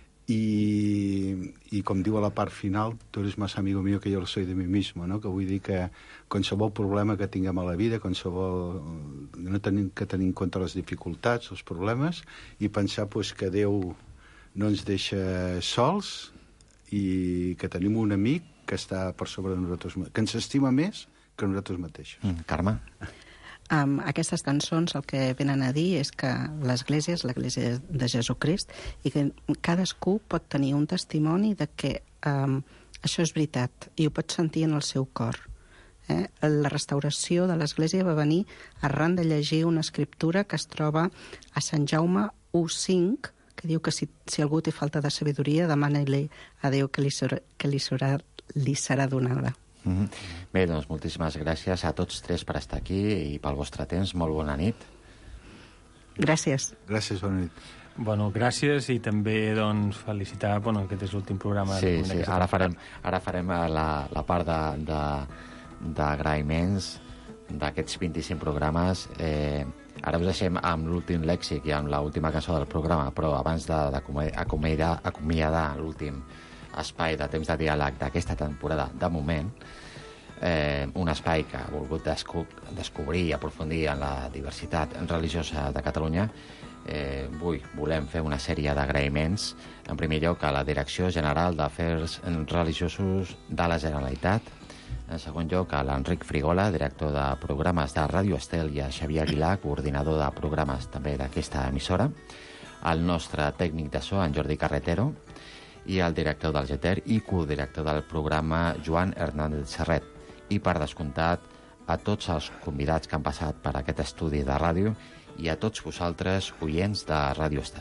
i com diu a la part final, tu eres más amigo mío que yo lo soy de mí mismo, no? Que vull dir que qualsevol problema que tinguem a la vida, no tenim que tenir en compte les dificultats, els problemes, i pensar que Déu no ens deixa sols i que tenim un amic que està per sobre de nosaltres, que ens estima més que nosaltres mateixos. Carme? Aquestes cançons el que venen a dir és que l'Església és l'Església de Jesucrist i que cadascú pot tenir un testimoni de que això és veritat i ho pot sentir en el seu cor. La restauració de l'Església va venir arran de llegir una escriptura que es troba a Sant Jaume 1:5, que diu que si algú té falta de sabidoria, demana-li a Déu que li serà donada. Bé, doncs moltíssimes gràcies a tots tres per estar aquí i pel vostre temps. Molt bona nit. Gràcies. Gràcies, bona nit. Bueno, gràcies i també doncs, felicitar, aquest és l'últim programa. Sí, ara farem la part d'agraïments d'aquests 25 programes. Ara us deixem amb l'últim lèxic i amb l'última cançó del programa, però abans d'acomiadar l'últim espai de temps de diàleg d'aquesta temporada, de moment, un espai que ha volgut descobrir i aprofundir en la diversitat religiosa de Catalunya. Volem fer una sèrie d'agraïments, en primer lloc a la Direcció General d'Afers Religiosos de la Generalitat, en segon lloc a l'Enric Frigola, director de programes de Ràdio Estel, i a Xavier Aguilar, coordinador de programes també d'aquesta emissora, al nostre tècnic de so, en Jordi Carretero, i el director del GETER i codirector del programa, Joan Hernández Serret. I, per descomptat, a tots els convidats que han passat per aquest estudi de ràdio i a tots vosaltres, oients de Ràdio Estel.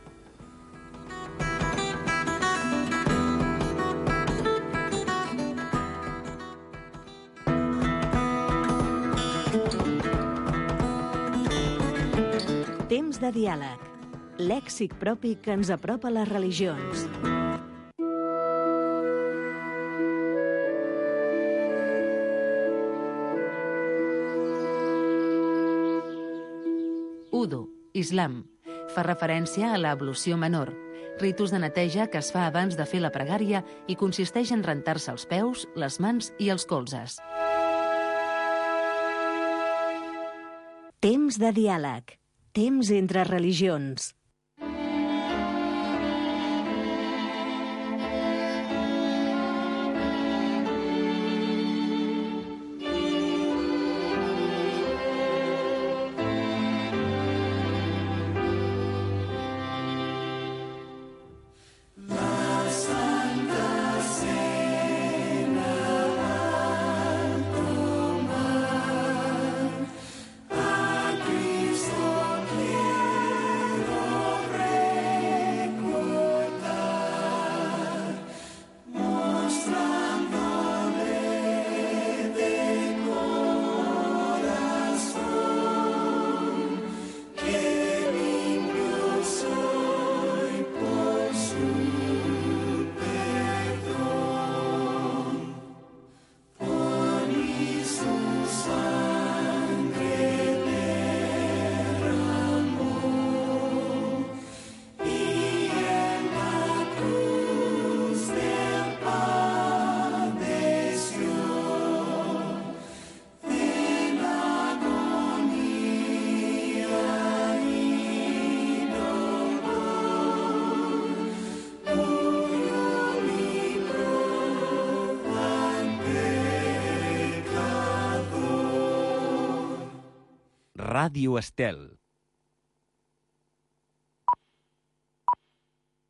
Temps de diàleg. Lèxic propi que ens apropa a les religions. Udu, islam. Fa referència a l'ablució menor, ritus de neteja que es fa abans de fer la pregària i consisteix en rentar-se els peus, les mans i els colzes. Temps de diàleg. Temps entre religions. Ràdio Estel.